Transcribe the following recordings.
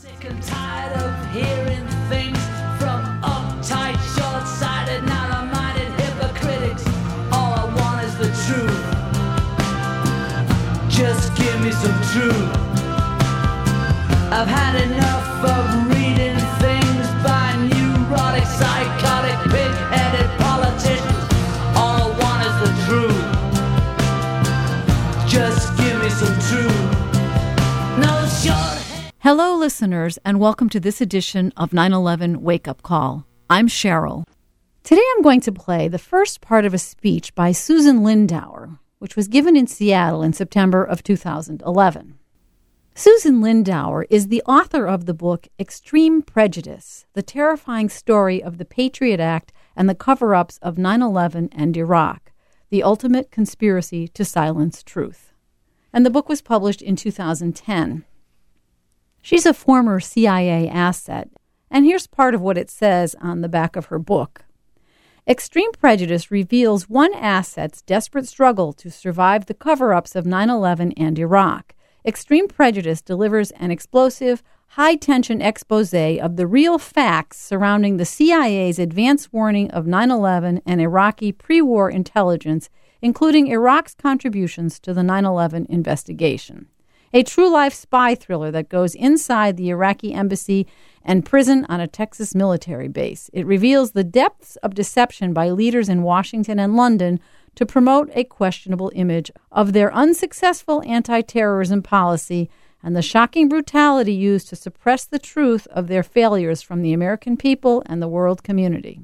Sick and tired of hearing things from uptight, short-sighted, narrow-minded hypocrites. All I want is the truth. Just give me some truth. I've had enough of reading things by neurotic, psychotic, pig-headed politicians. All I want is the truth. Just give me some truth. No short. Hello, listeners, and welcome to this edition of 9/11 Wake Up Call. I'm Cheryl. Today I'm going to play the first part of a speech by Susan Lindauer, which was given in Seattle in September of 2011. Susan Lindauer is the author of the book Extreme Prejudice, the terrifying story of the Patriot Act and the cover-ups of 9/11 and Iraq, the ultimate conspiracy to silence truth. And the book was published in 2010. She's a former CIA asset, and here's part of what it says on the back of her book. Extreme Prejudice reveals one asset's desperate struggle to survive the cover-ups of 9/11 and Iraq. Extreme Prejudice delivers an explosive, high-tension exposé of the real facts surrounding the CIA's advance warning of 9/11 and Iraqi pre-war intelligence, including Iraq's contributions to the 9/11 investigation. A true-life spy thriller that goes inside the Iraqi embassy and prison on a Texas military base. It reveals the depths of deception by leaders in Washington and London to promote a questionable image of their unsuccessful anti-terrorism policy and the shocking brutality used to suppress the truth of their failures from the American people and the world community.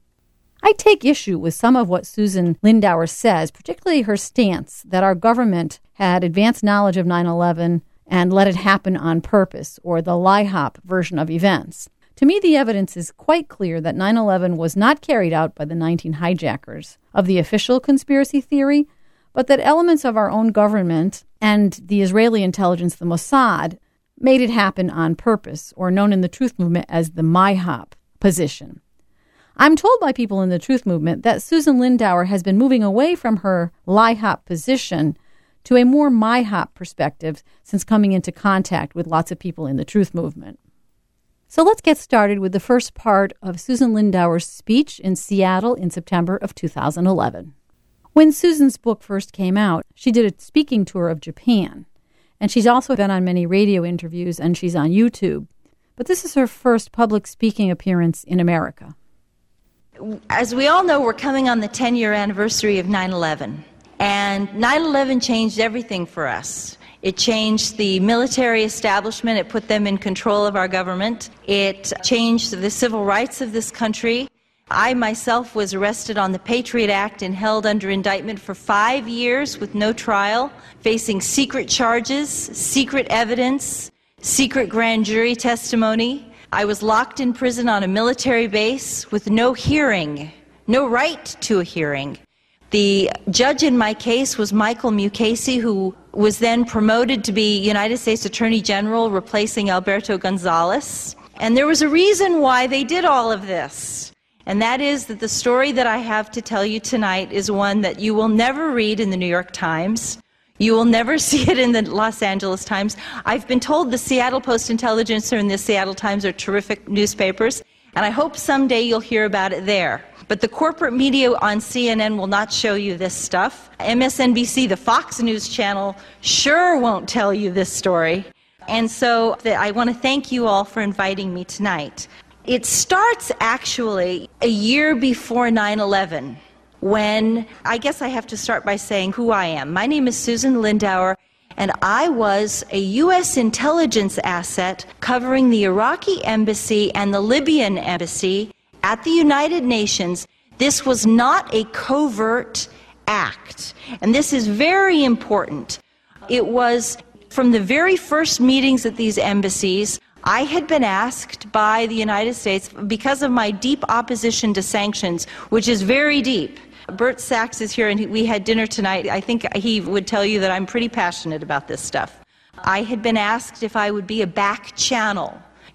I take issue with some of what Susan Lindauer says, particularly her stance that our government had advanced knowledge of 9/11 and let it happen on purpose, or the LIHOP version of events. To me, the evidence is quite clear that 9/11 was not carried out by the 19 hijackers of the official conspiracy theory, but that elements of our own government and the Israeli intelligence, the Mossad, made it happen on purpose, or known in the Truth Movement as the MIHOP position. I'm told by people in the Truth Movement that Susan Lindauer has been moving away from her LIHOP position to a more MIHOP perspective since coming into contact with lots of people in the Truth Movement. So let's get started with the first part of Susan Lindauer's speech in Seattle in September of 2011. When Susan's book first came out, she did a speaking tour of Japan, and she's also been on many radio interviews, and she's on YouTube. But this is her first public speaking appearance in America. As we all know, we're coming on the 10-year anniversary of 9/11, and 9/11 changed everything for us. It changed the military establishment. It put them in control of our government. It changed the civil rights of this country. I myself was arrested on the Patriot Act and held under indictment for 5 years with no trial, facing secret charges, secret evidence, secret grand jury testimony. I was locked in prison on a military base with no hearing, no right to a hearing. The judge in my case was Michael Mukasey, who was then promoted to be United States Attorney General, replacing Alberto Gonzales. And there was a reason why they did all of this. And that is that the story that I have to tell you tonight is one that you will never read in the New York Times. You will never see it in the Los Angeles Times. I've been told the Seattle Post-Intelligencer and the Seattle Times are terrific newspapers, and I hope someday you'll hear about it there. But the corporate media on CNN will not show you this stuff. MSNBC, the Fox News channel, sure won't tell you this story. And so I want to thank you all for inviting me tonight. It starts actually a year before 9/11. When, I guess I have to start by saying who I am. My name is Susan Lindauer, and I was a U.S. intelligence asset covering the Iraqi embassy and the Libyan embassy at the United Nations. This was not a covert act, and this is very important. It was from the very first meetings at these embassies. I had been asked by the United States, because of my deep opposition to sanctions, which is very deep. Bert Sachs is here, and we had dinner tonight. I think he would tell you that I'm pretty passionate about this stuff. I had been asked if I would be a back channel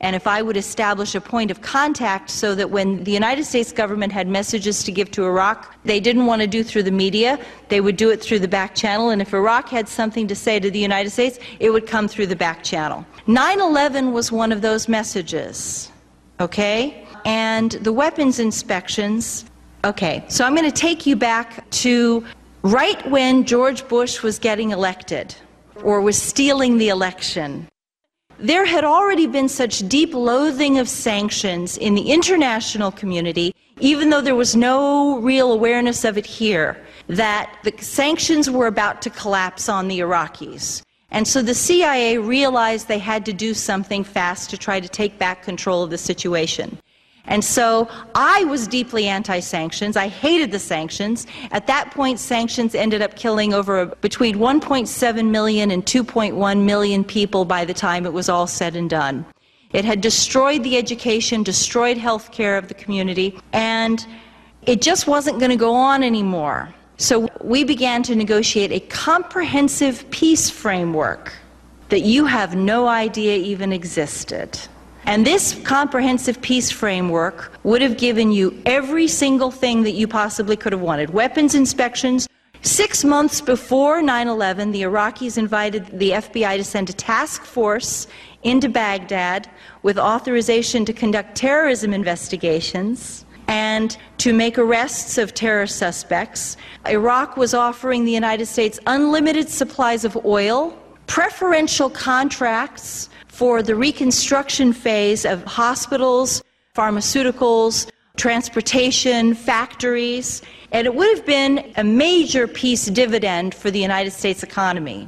and if I would establish a point of contact so that when the United States government had messages to give to Iraq, they didn't want to do through the media, they would do it through the back channel, and if Iraq had something to say to the United States, it would come through the back channel. 9/11 was one of those messages, okay? And the weapons inspections, okay, so I'm going to take you back to right when George Bush was getting elected, or was stealing the election. There had already been such deep loathing of sanctions in the international community, even though there was no real awareness of it here, that the sanctions were about to collapse on the Iraqis. And so the CIA realized they had to do something fast to try to take back control of the situation. And so I was deeply anti-sanctions. I hated the sanctions. At that point, sanctions ended up killing between 1.7 million and 2.1 million people by the time it was all said and done. It had destroyed the education, destroyed health care of the community, and it just wasn't going to go on anymore. So we began to negotiate a comprehensive peace framework that you have no idea even existed. And this comprehensive peace framework would have given you every single thing that you possibly could have wanted. Weapons inspections. 6 months before 9/11, the Iraqis invited the FBI to send a task force into Baghdad with authorization to conduct terrorism investigations and to make arrests of terror suspects. Iraq was offering the United States unlimited supplies of oil, preferential contracts for the reconstruction phase of hospitals, pharmaceuticals, transportation, factories, and it would have been a major peace dividend for the United States economy.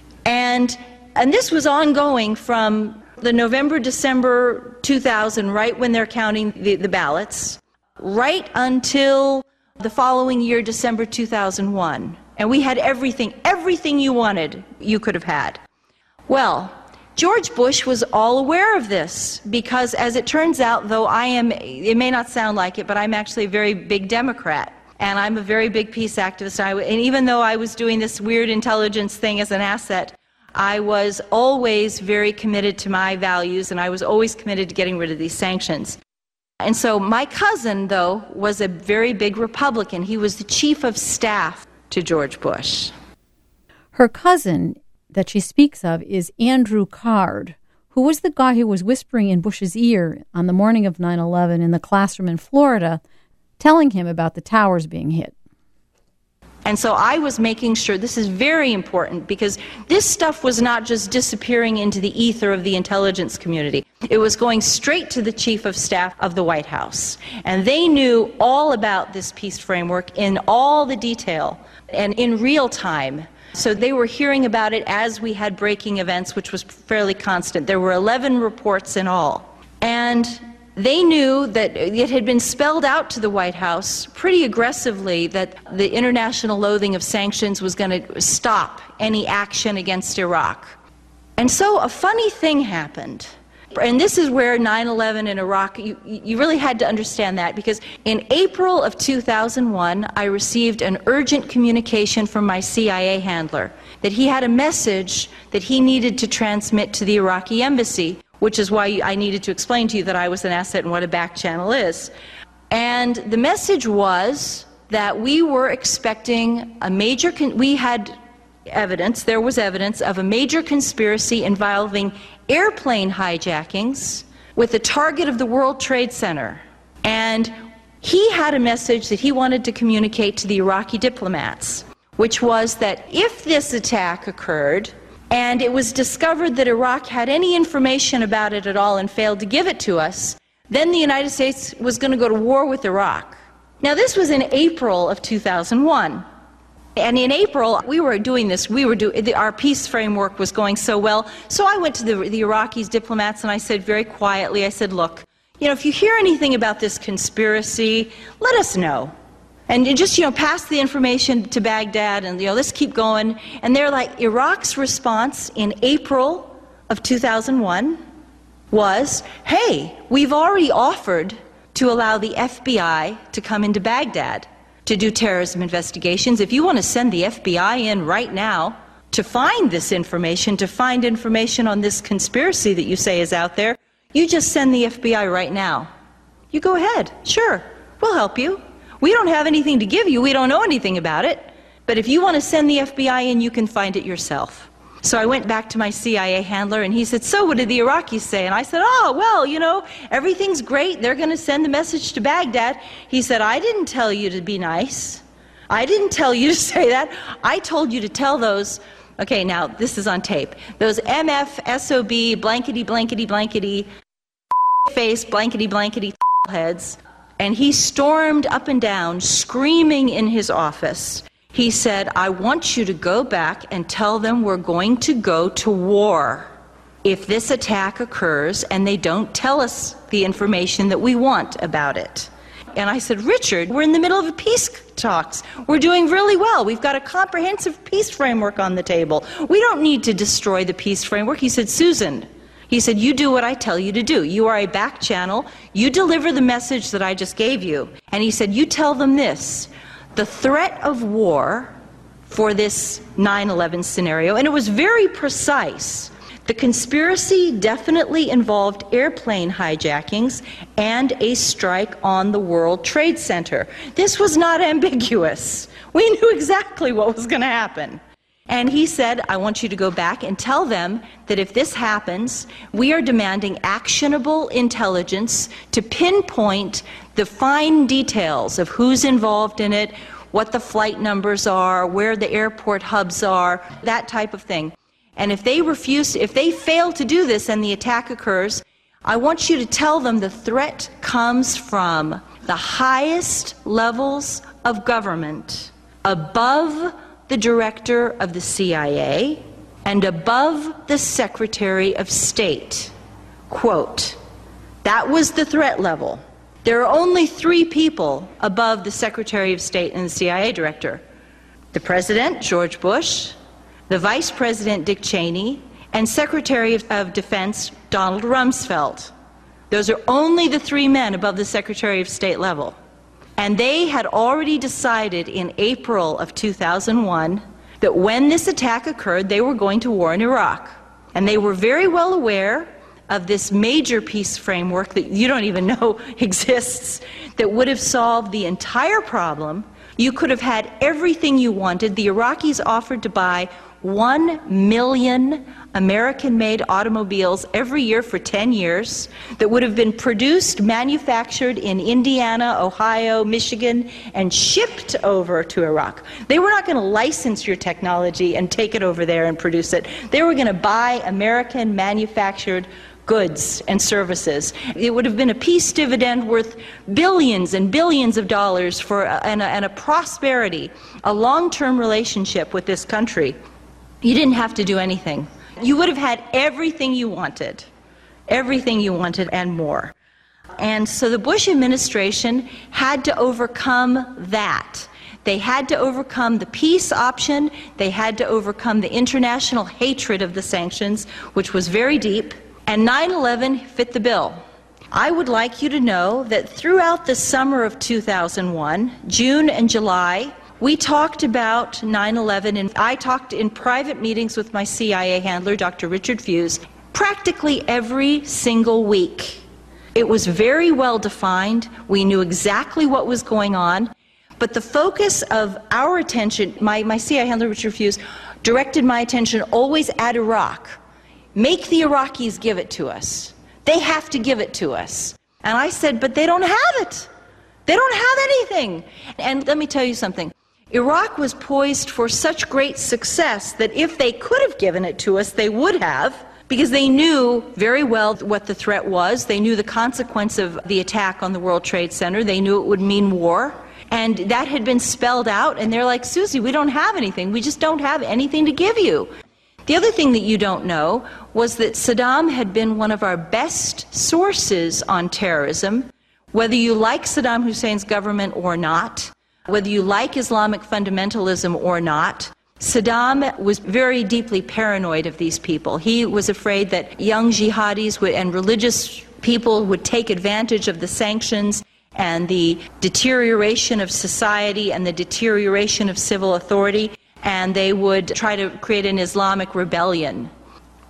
And this was ongoing from the November-December 2000, right when they're counting the ballots, right until the following year, December 2001. And we had everything you wanted, you could have had. Well, George Bush was all aware of this because, as it turns out, though it may not sound like it, but I'm actually a very big Democrat, and I'm a very big peace activist. And even though I was doing this weird intelligence thing as an asset, I was always very committed to my values, and I was always committed to getting rid of these sanctions. And so my cousin, though, was a very big Republican. He was the chief of staff to George Bush. Her cousin that she speaks of is Andrew Card, who was the guy who was whispering in Bush's ear on the morning of 9/11 in the classroom in Florida, telling him about the towers being hit. And so I was making sure, this is very important, because this stuff was not just disappearing into the ether of the intelligence community. It was going straight to the chief of staff of the White House. And they knew all about this peace framework in all the detail and in real time. So they were hearing about it as we had breaking events, which was fairly constant. There were 11 reports in all. And they knew that it had been spelled out to the White House pretty aggressively that the international loathing of sanctions was going to stop any action against Iraq. And so a funny thing happened. And this is where 9/11 in Iraq, you really had to understand that, because in April of 2001, I received an urgent communication from my CIA handler that he had a message that he needed to transmit to the Iraqi embassy, which is why I needed to explain to you that I was an asset and what a back channel is. And the message was that we were expecting a major, there was evidence of a major conspiracy involving airplane hijackings with the target of the World Trade Center. And he had a message that he wanted to communicate to the Iraqi diplomats, which was that if this attack occurred and it was discovered that Iraq had any information about it at all and failed to give it to us, then the United States was going to go to war with Iraq. Now, this was in April of 2001. And in April, we were doing this. Our peace framework was going so well. So I went to the Iraqi diplomats and I said very quietly, I said, look, if you hear anything about this conspiracy, let us know. And you just, pass the information to Baghdad and, let's keep going. And they're like, Iraq's response in April of 2001 was, hey, we've already offered to allow the FBI to come into Baghdad to do terrorism investigations. If you want to send the FBI in right now to find this information, to find information on this conspiracy that you say is out there, You just send the FBI right now. You go ahead. Sure, we'll help you. We don't have anything to give you. We don't know anything about it. But if you want to send the FBI in, you can find it yourself. So I went back to my CIA handler, and he said, so what did the Iraqis say? And I said, oh, well, you know, everything's great. They're going to send the message to Baghdad. He said, I didn't tell you to be nice. I didn't tell you to say that. I told you to tell those, okay, now this is on tape, those MF, SOB, blankety, blankety, blankety, face, blankety, blankety heads. And he stormed up and down, screaming in his office. He said, I want you to go back and tell them we're going to go to war if this attack occurs and they don't tell us the information that we want about it. And I said, Richard, we're in the middle of a peace talks. We're doing really well. We've got a comprehensive peace framework on the table. We don't need to destroy the peace framework. He said, Susan, he said, you do what I tell you to do. You are a back channel. You deliver the message that I just gave you. And he said, you tell them this. The threat of war for this 9/11 scenario, and it was very precise. The conspiracy definitely involved airplane hijackings and a strike on the World Trade Center. This was not ambiguous. We knew exactly what was going to happen. And he said, I want you to go back and tell them that if this happens, we are demanding actionable intelligence to pinpoint the fine details of who's involved in it, what the flight numbers are, where the airport hubs are, that type of thing. And if they fail to do this and the attack occurs, I want you to tell them the threat comes from the highest levels of government, above the director of the CIA and above the Secretary of State. Quote, that was the threat level. There are only 3 people above the Secretary of State and the CIA director. The President, George Bush, the Vice President, Dick Cheney, and Secretary of Defense, Donald Rumsfeld. Those are only the 3 men above the Secretary of State level. And they had already decided in April of 2001 that when this attack occurred, they were going to war in Iraq. And they were very well aware of this major peace framework that you don't even know exists that would have solved the entire problem. You could have had everything you wanted. The Iraqis offered to buy 1 million American-made automobiles every year for 10 years that would have been produced, manufactured in Indiana, Ohio, Michigan, and shipped over to Iraq. They were not going to license your technology and take it over there and produce it. They were going to buy American-manufactured goods and services. It would have been a peace dividend worth billions and billions of dollars and a prosperity, a long-term relationship with this country. You didn't have to do anything. You would have had everything you wanted and more. And so the Bush administration had to overcome that. They had to overcome the peace option. They had to overcome the international hatred of the sanctions, which was very deep. And 9/11 fit the bill. I would like you to know that throughout the summer of 2001, June and July, we talked about 9/11, and I talked in private meetings with my CIA handler, Dr. Richard Fuse, practically every single week. It was very well defined. We knew exactly what was going on. But the focus of our attention, my CIA handler, Richard Fuse, directed my attention always at Iraq. Make the Iraqis give it to us. They have to give it to us. And I said, but they don't have it. They don't have anything. And let me tell you something. Iraq was poised for such great success that if they could have given it to us, they would have, because they knew very well what the threat was. They knew the consequence of the attack on the World Trade Center. They knew it would mean war. And that had been spelled out, and they're like, Susie, we don't have anything. We just don't have anything to give you. The other thing that you don't know was that Saddam had been one of our best sources on terrorism. Whether you like Saddam Hussein's government or not, whether you like Islamic fundamentalism or not, Saddam was very deeply paranoid of these people. He was afraid that young jihadis and religious people would take advantage of the sanctions and the deterioration of society and the deterioration of civil authority, and they would try to create an Islamic rebellion.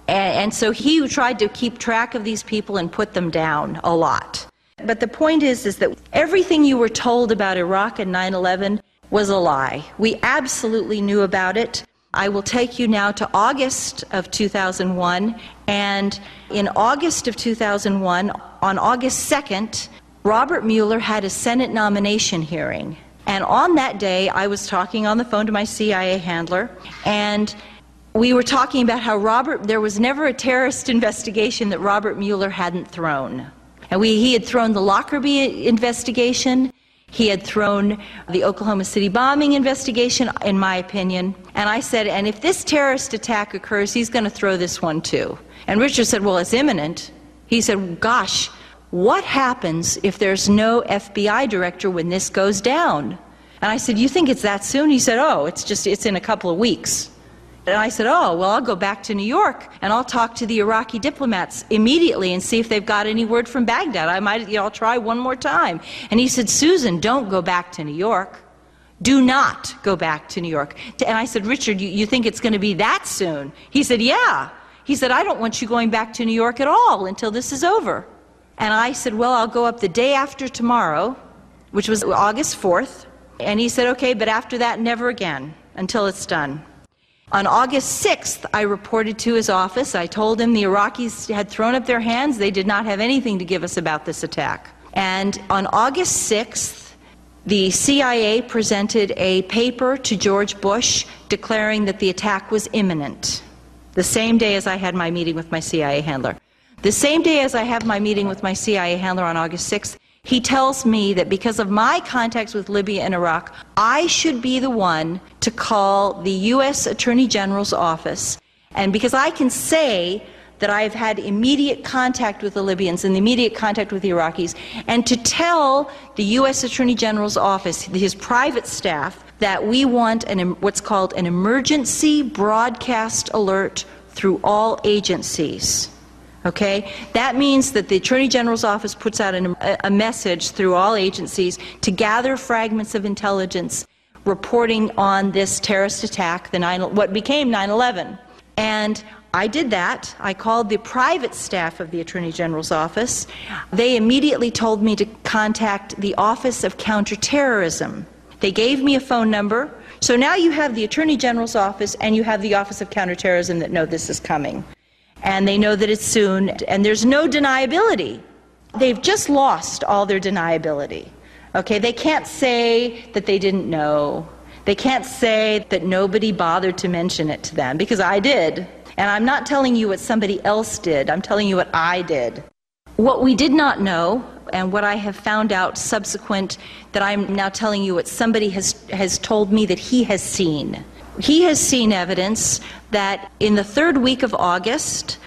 And so he tried to keep track of these people and put them down a lot. But the point is that everything you were told about Iraq and 9/11 was a lie. We absolutely knew about it. I will take you now to August of 2001. And in August of 2001, on August 2nd, Robert Mueller had a Senate nomination hearing. And on that day, I was talking on the phone to my CIA handler, and we were talking about how there was never a terrorist investigation that Robert Mueller hadn't thrown. And he had thrown the Lockerbie investigation, he had thrown the Oklahoma City bombing investigation, in my opinion. And I said, and if this terrorist attack occurs, he's going to throw this one too. And Richard said, well, it's imminent. He said, gosh, what happens if there's no FBI director when this goes down? And I said, you think it's that soon? He said, oh, it's in a couple of weeks. And I said, oh, well, I'll go back to New York and I'll talk to the Iraqi diplomats immediately and see if they've got any word from Baghdad. I'll try one more time. And he said, Susan, don't go back to New York. Do not go back to New York. And I said, Richard, you think it's going to be that soon? He said, yeah. He said, I don't want you going back to New York at all until this is over. And I said, well, I'll go up the day after tomorrow, which was August 4th. And he said, okay, but after that, never again until it's done. On August 6th, I reported to his office. I told him the Iraqis had thrown up their hands. They did not have anything to give us about this attack. And on August 6th, the CIA presented a paper to George Bush declaring that the attack was imminent, the same day as I had my meeting with my CIA handler. The same day as I have my meeting with my CIA handler on August 6th, he tells me that because of my contacts with Libya and Iraq, I should be the one to call the U.S. Attorney General's office. And because I can say that I've had immediate contact with the Libyans and immediate contact with the Iraqis, and to tell the U.S. Attorney General's office, his private staff, that we want what's called an emergency broadcast alert through all agencies. Okay? That means that the Attorney General's office puts out a message through all agencies to gather fragments of intelligence reporting on this terrorist attack, what became 9/11. And I did that. I called the private staff of the Attorney General's office. They immediately told me to contact the Office of Counterterrorism. They gave me a phone number. So now you have the Attorney General's office and you have the Office of Counterterrorism that know this is coming. And they know that it's soon, and there's no deniability. They've just lost all their deniability. Okay, they can't say that they didn't know. They can't say that nobody bothered to mention it to them, because I did. And I'm not telling you what somebody else did, I'm telling you what I did. What we did not know, and what I have found out subsequent, that I'm now telling you what somebody has told me that he has seen. He has seen evidence that in the third week of August,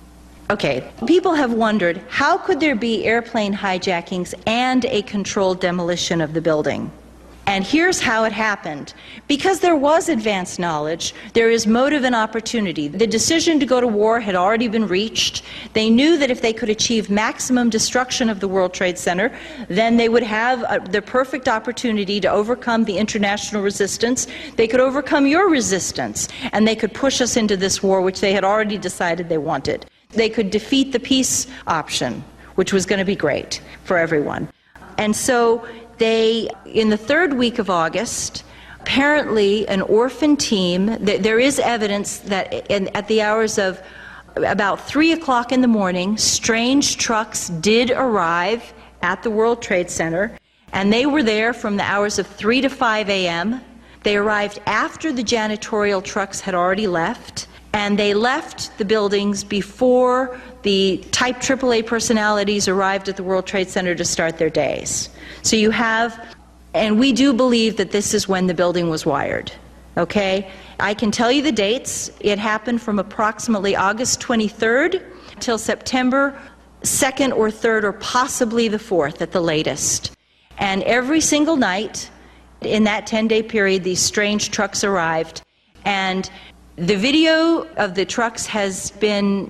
people have wondered, how could there be airplane hijackings and a controlled demolition of the building? And here's how it happened. Because there was advanced knowledge, there is motive and opportunity. The decision to go to war had already been reached. They knew that if they could achieve maximum destruction of the World Trade Center, then they would have the perfect opportunity to overcome the international resistance. They could overcome your resistance, and they could push us into this war, which they had already decided they wanted. They could defeat the peace option, which was going to be great for everyone. And so in the third week of August, apparently an orphan team, there is evidence that at the hours of about 3 o'clock in the morning, strange trucks did arrive at the World Trade Center, and they were there from the hours of 3 to 5 a.m. They arrived after the janitorial trucks had already left, and they left the buildings before the Type AAA personalities arrived at the World Trade Center to start their days. So you have, and we do believe that this is when the building was wired, okay? I can tell you the dates. It happened from approximately August 23rd till September 2nd or 3rd or possibly the 4th at the latest. And every single night in that 10-day period, these strange trucks arrived, and the video of the trucks has been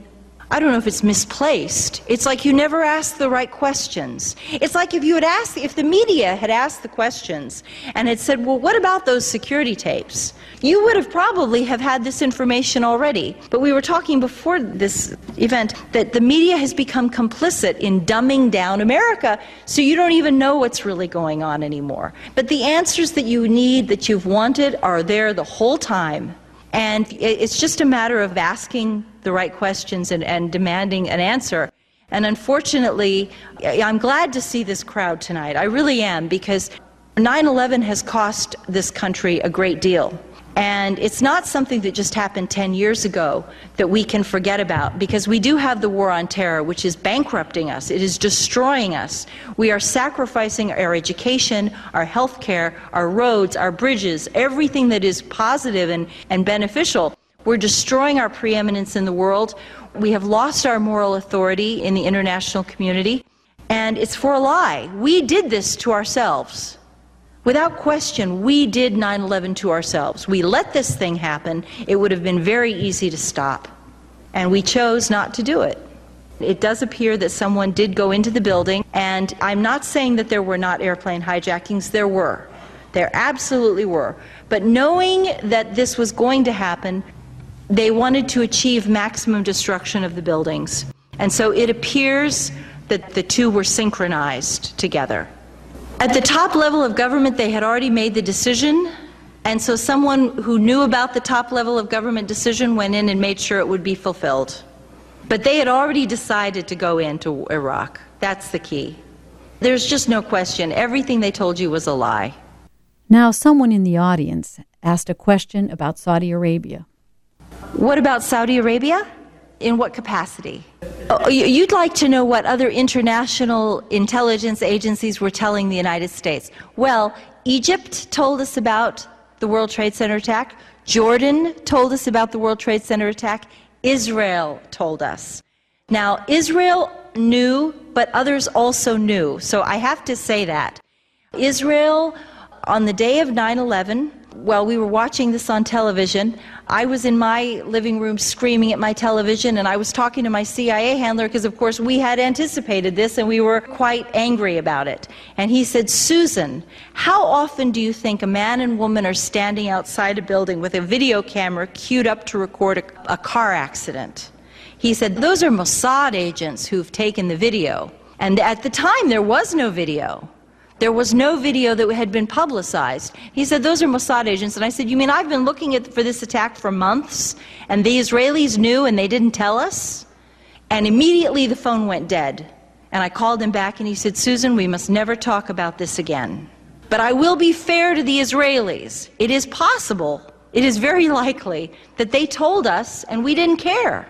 I don't know if it's misplaced. It's like you never asked the right questions. It's like if the media had asked the questions and had said, well, what about those security tapes? You would have probably have had this information already. But we were talking before this event that the media has become complicit in dumbing down America, so you don't even know what's really going on anymore. But the answers that you need, that you've wanted, are there the whole time. And it's just a matter of asking the right questions and demanding an answer. And unfortunately, I'm glad to see this crowd tonight. I really am, because 9/11 has cost this country a great deal. And it's not something that just happened 10 years ago that we can forget about, because we do have the war on terror, which is bankrupting us. It is destroying us. We are sacrificing our education, our health care, our roads, our bridges, everything that is positive and beneficial. We're destroying our preeminence in the world. We have lost our moral authority in the international community. And it's for a lie. We did this to ourselves. Without question, we did 9/11 to ourselves. We let this thing happen. It would have been very easy to stop. And we chose not to do it. It does appear that someone did go into the building, and I'm not saying that there were not airplane hijackings. There were. There absolutely were. But knowing that this was going to happen, they wanted to achieve maximum destruction of the buildings. And so it appears that the two were synchronized together. At the top level of government, they had already made the decision, and so someone who knew about the top level of government decision went in and made sure it would be fulfilled. But they had already decided to go into Iraq. That's the key. There's just no question. Everything they told you was a lie. Now, someone in the audience asked a question about Saudi Arabia. What about Saudi Arabia? In what capacity? Oh, you'd like to know what other international intelligence agencies were telling the United States. Well, Egypt told us about the World Trade Center attack. Jordan told us about the World Trade Center attack. Israel told us. Now, Israel knew, but others also knew. So I have to say that. Israel, on the day of 9/11, while we were watching this on television, I was in my living room screaming at my television, and I was talking to my CIA handler because, of course, we had anticipated this and we were quite angry about it. And he said, Susan, how often do you think a man and woman are standing outside a building with a video camera queued up to record a car accident? He said, those are Mossad agents who've taken the video. And at the time, there was no video. There was no video that had been publicized. He said, those are Mossad agents. And I said, you mean I've been looking for this attack for months, and the Israelis knew and they didn't tell us? And immediately the phone went dead. And I called him back and he said, Susan, we must never talk about this again. But I will be fair to the Israelis. It is possible, it is very likely, that they told us and we didn't care.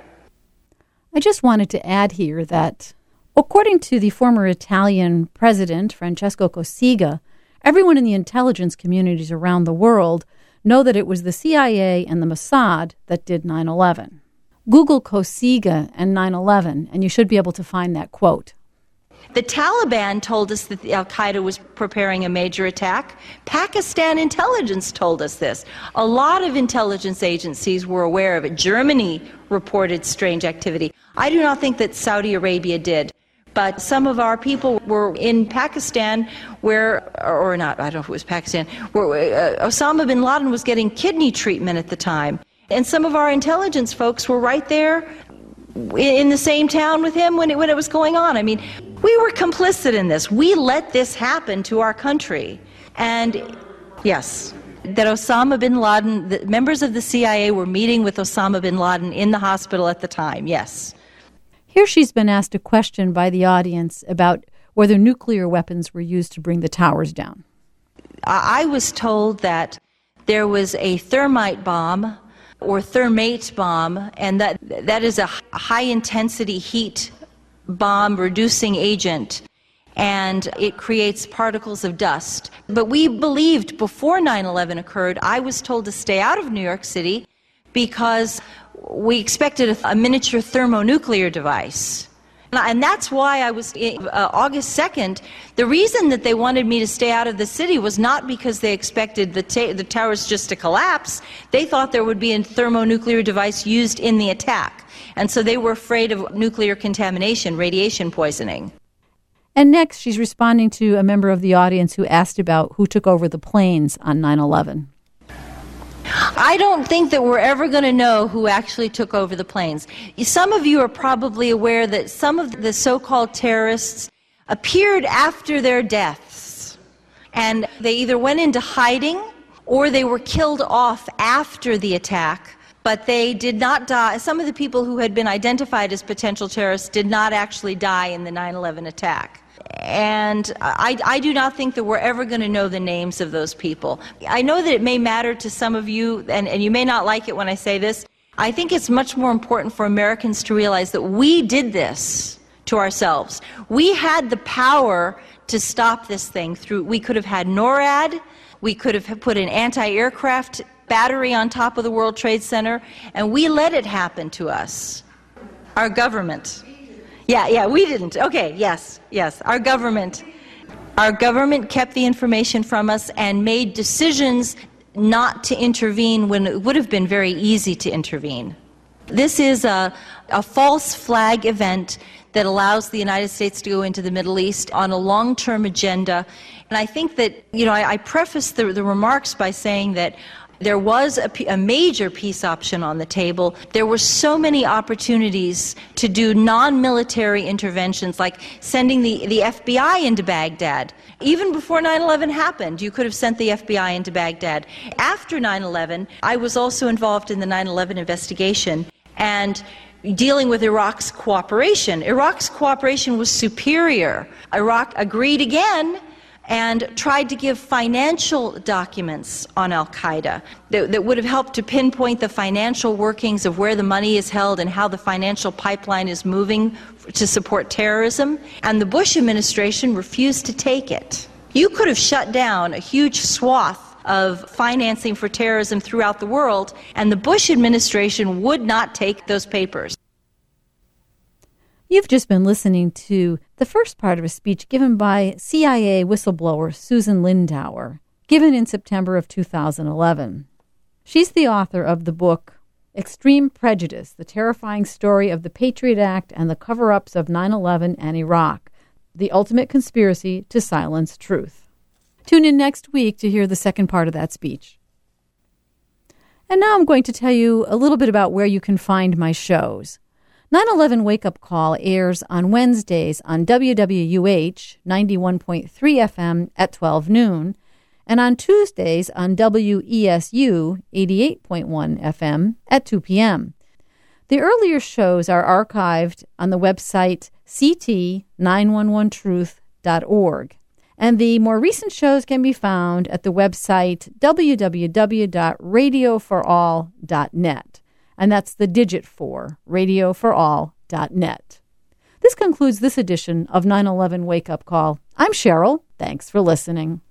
I just wanted to add here that according to the former Italian president, Francesco Cossiga, everyone in the intelligence communities around the world know that it was the CIA and the Mossad that did 9/11. Google Cossiga and 9/11, and you should be able to find that quote. The Taliban told us that Al-Qaeda was preparing a major attack. Pakistan intelligence told us this. A lot of intelligence agencies were aware of it. Germany reported strange activity. I do not think that Saudi Arabia did. But some of our people were in Pakistan where, or not, I don't know if it was Pakistan, where Osama bin Laden was getting kidney treatment at the time. And some of our intelligence folks were right there in the same town with him when it was going on. I mean, we were complicit in this. We let this happen to our country. And yes, that Osama bin Laden, the members of the CIA were meeting with Osama bin Laden in the hospital at the time, yes. Here she's been asked a question by the audience about whether nuclear weapons were used to bring the towers down. I was told that there was a thermite bomb or thermate bomb, and that is a high-intensity heat bomb reducing agent, and it creates particles of dust. But we believed before 9/11 occurred, I was told to stay out of New York City because we expected a miniature thermonuclear device. And that's why I was, August 2nd, the reason that they wanted me to stay out of the city was not because they expected the towers just to collapse. They thought there would be a thermonuclear device used in the attack. And so they were afraid of nuclear contamination, radiation poisoning. And next, she's responding to a member of the audience who asked about who took over the planes on 9/11. I don't think that we're ever going to know who actually took over the planes. Some of you are probably aware that some of the so-called terrorists appeared after their deaths. And they either went into hiding or they were killed off after the attack. But they did not die. Some of the people who had been identified as potential terrorists did not actually die in the 9/11 attack. And I do not think that we're ever going to know the names of those people. I know that it may matter to some of you, and you may not like it when I say this. I think it's much more important for Americans to realize that we did this to ourselves. We had the power to stop this thing through. We could have had NORAD. We could have put an anti-aircraft battery on top of the World Trade Center, and we let it happen to us. Our government. Yeah, we didn't. Okay, yes. Our government kept the information from us and made decisions not to intervene when it would have been very easy to intervene. This is a false flag event that allows the United States to go into the Middle East on a long-term agenda. And I think that, I prefaced the remarks by saying that there was a major peace option on the table. There were so many opportunities to do non-military interventions, like sending the FBI into Baghdad. Even before 9/11 happened, you could have sent the FBI into Baghdad. After 9/11, I was also involved in the 9/11 investigation and dealing with Iraq's cooperation. Iraq's cooperation was superior. Iraq agreed again and tried to give financial documents on al-Qaeda that would have helped to pinpoint the financial workings of where the money is held and how the financial pipeline is moving to support terrorism. And the Bush administration refused to take it. You could have shut down a huge swath of financing for terrorism throughout the world, and the Bush administration would not take those papers. You've just been listening to the first part of a speech given by CIA whistleblower Susan Lindauer, given in September of 2011. She's the author of the book Extreme Prejudice, The Terrifying Story of the Patriot Act and the Cover-Ups of 9/11 and Iraq, The Ultimate Conspiracy to Silence Truth. Tune in next week to hear the second part of that speech. And now I'm going to tell you a little bit about where you can find my shows. 9/11 Wake Up Call airs on Wednesdays on WWUH 91.3 FM at 12 noon and on Tuesdays on WESU 88.1 FM at 2 p.m. The earlier shows are archived on the website ct911truth.org, and the more recent shows can be found at the website www.radioforall.net. And that's the digit 4, radioforall.net. This concludes this edition of 9/11 Wake Up Call. I'm Cheryl. Thanks for listening.